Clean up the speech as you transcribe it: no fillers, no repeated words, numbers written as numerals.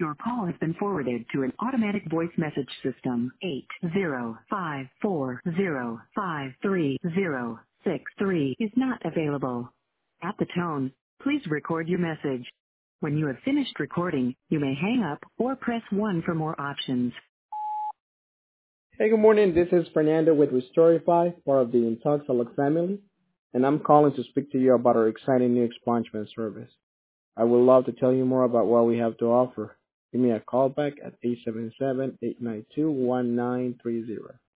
Your call has been forwarded to an automatic voice message system. 80540536063 is not available. At the tone, please record your message. When you have finished recording, you may hang up or press 1 for more options. Hey, good morning. This is Fernando with Restorify, part of the Intoxalog family, and I'm calling to speak to you about our exciting new expungement service. I would love to tell you more about what we have to offer. Give me a call back at 877-892-1930.